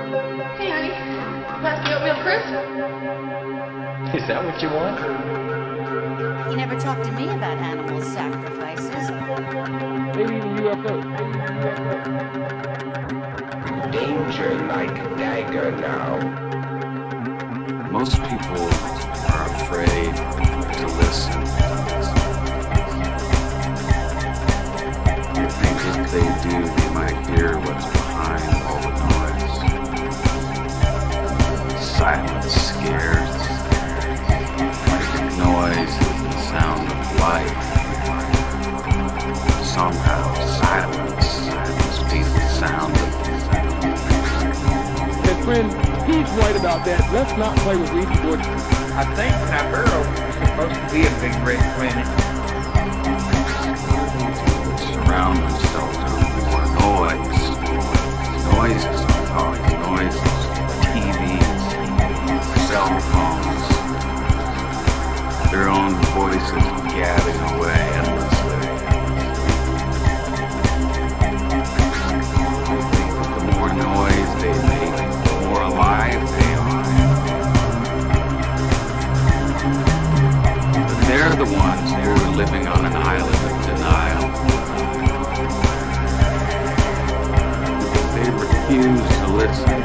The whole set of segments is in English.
Hey, honey. Pass the oatmeal crisp? Is that what you want? You never talked to me about animal sacrifices. Maybe even UFO. Danger like dagger now. Most people are afraid to listen. They think if they do, they might hear what's behind all the noise. Silence scares. Noise is the sound of life. Somehow, silence must be the sound of. And friend, he's right about that. Let's not play with Ouija boards. I think Nibiru is supposed to be a big red planet. Surround themselves with more noise. Noises on talking, noises, TVs, cell phones, their own voices gabbing away endlessly. They think that the more noise they make, the more alive they are. But they're the ones who are living on an island of denial. Because they refuse to listen.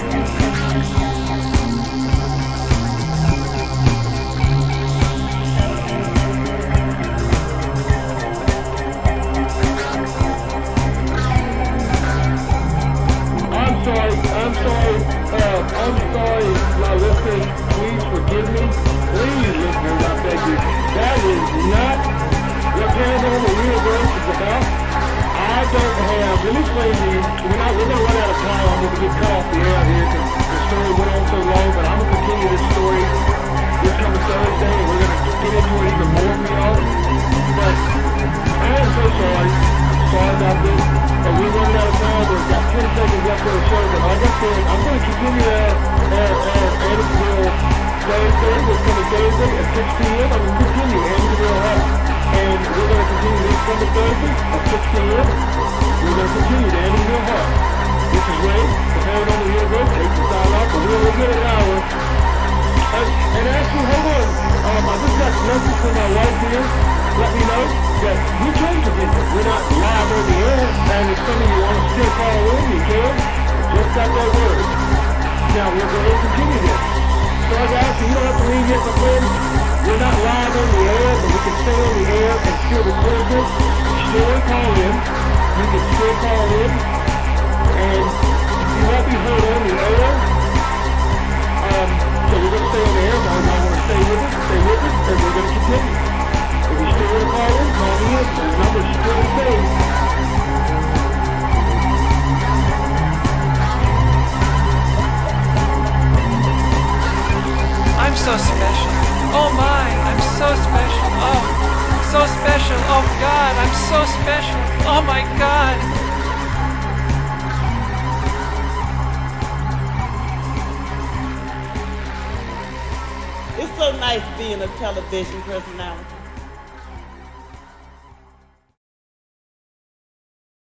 I'm sorry, my listeners. Please forgive me. Please, listeners, I beg you. That is not what Paranormal Universe is about. I don't have. Let me explain to you. We're going to run out of time. I'm going to get cut off the air here because the story went on so long. But I'm going to continue this story this coming Thursday, and we're going to get into it even more for y'all. But I am so sorry. I'm sorry about this. But we're running out of time. We've got 10 seconds left on the show. But like I said, I'm going to continue our Amityville Thursday, this coming Thursday at 6 p.m. I'm going to continue Amityville Horror. And we're going to continue this coming Thursday at 6 p.m. We're going to continue the Amityville Horror. This is Ray, the Paranormal Universe. Hate to sign off, but we only get an hour. And actually, hold on. I just got a message from my wife here. Let me know that we can continue. We're not live on the air, and if some of you want to still call in, you can. I just got that word. Now, we'll go ahead and continue this. Sorry, guys, so you don't have to leave yet, my friend. We're not live on the air, but we can stay on the air and still record this. If you still want to call in, you can still call in, and you won't be heard on the air. So we're going to stay on the air. As long as y'all want to stay with us, and we're going to continue. If you still want to call in, call me in. The number's still the same. I'm so special. Oh my, I'm so special. Oh, so special. Oh God, I'm so special. Oh my God. It's so nice being a television personality.